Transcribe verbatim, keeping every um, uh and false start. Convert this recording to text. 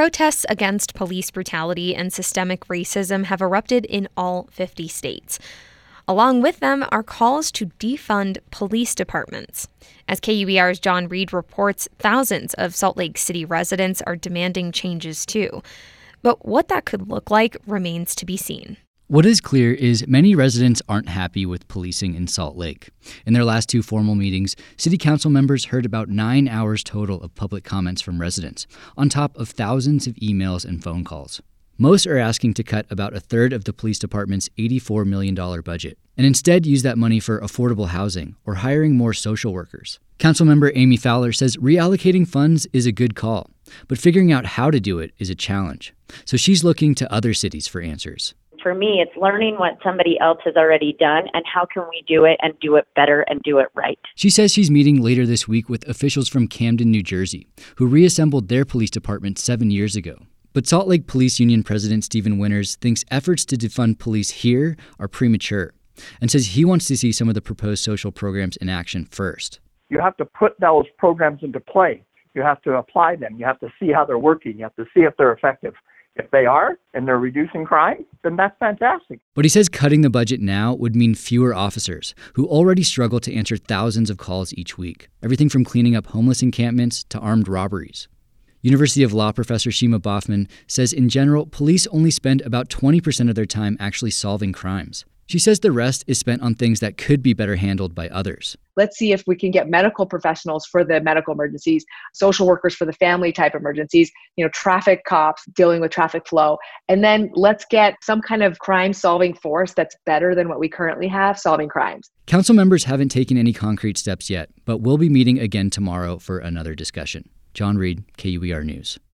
Protests against police brutality and systemic racism have erupted in all fifty states. Along with them are calls to defund police departments. As K U E R's John Reed reports, thousands of Salt Lake City residents are demanding changes too. But what that could look like remains to be seen. What is clear is many residents aren't happy with policing in Salt Lake. In their last two formal meetings, city council members heard about nine hours total of public comments from residents, on top of thousands of emails and phone calls. Most are asking to cut about a third of the police department's eighty-four million dollars budget, and instead use that money for affordable housing or hiring more social workers. Councilmember Amy Fowler says reallocating funds is a good call, but figuring out how to do it is a challenge. So she's looking to other cities for answers. For me, it's learning what somebody else has already done and how can we do it and do it better and do it right. She says she's meeting later this week with officials from Camden, New Jersey, who reassembled their police department seven years ago. But Salt Lake Police Union President Stephen Winters thinks efforts to defund police here are premature and says he wants to see some of the proposed social programs in action first. You have to put those programs into play. You have to apply them. You have to see how they're working. You have to see if they're effective. If they are, and they're reducing crime, then that's fantastic. But he says cutting the budget now would mean fewer officers, who already struggle to answer thousands of calls each week, everything from cleaning up homeless encampments to armed robberies. University of Law professor Shima Boffman says in general, police only spend about twenty percent of their time actually solving crimes. She says the rest is spent on things that could be better handled by others. Let's see if we can get medical professionals for the medical emergencies, social workers for the family type emergencies, you know, traffic cops dealing with traffic flow. And then let's get some kind of crime solving force that's better than what we currently have solving crimes. Council members haven't taken any concrete steps yet, but we'll be meeting again tomorrow for another discussion. John Reed, K U E R News.